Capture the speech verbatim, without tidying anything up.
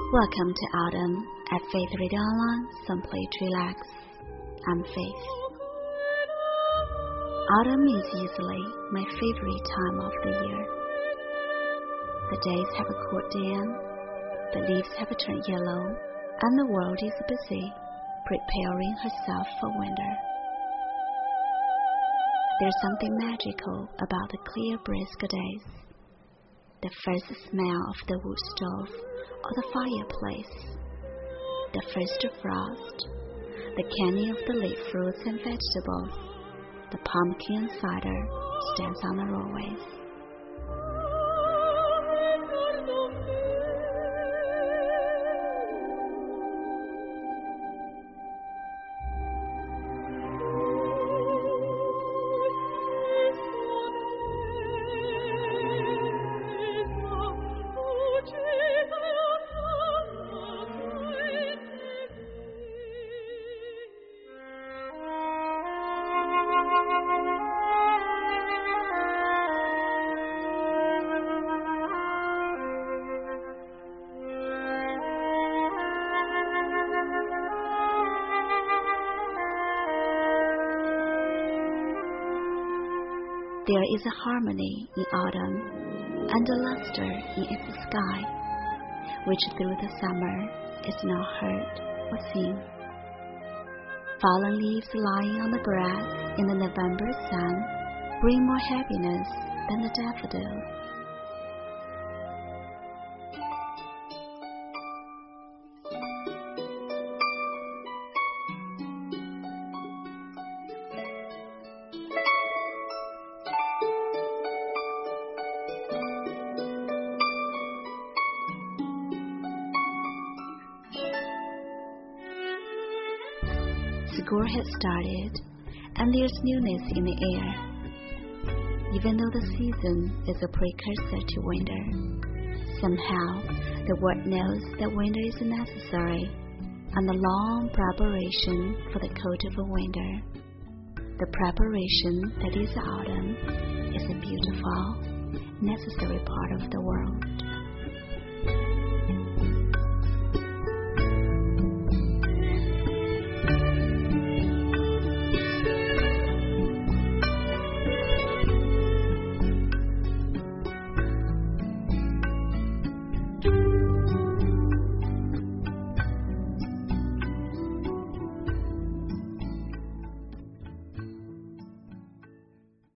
Welcome to Autumn at Faith Radio Online, simply to relax. I'm Faith. Autumn is usually my favorite time of the year. The days have cooled down, the leaves have turned yellow, and the world is busy preparing herself for winter. There's something magical about the clear, brisk days. The first smell of the wood stove or the fireplace, the first frost, the canning of the late fruits and vegetables, the pumpkin cider stands on the roadways. There is a harmony in autumn and a luster in its sky, which through the summer is not heard or seen. Fallen leaves lying on the grass in the November sun bring more happiness than the daffodils. School has started, and there's newness in the air. Even though the season is a precursor to winter, somehow the world knows that winter is necessary, and the long preparation for the cold of a winter, the preparation that is autumn, is a beautiful, necessary part of the world.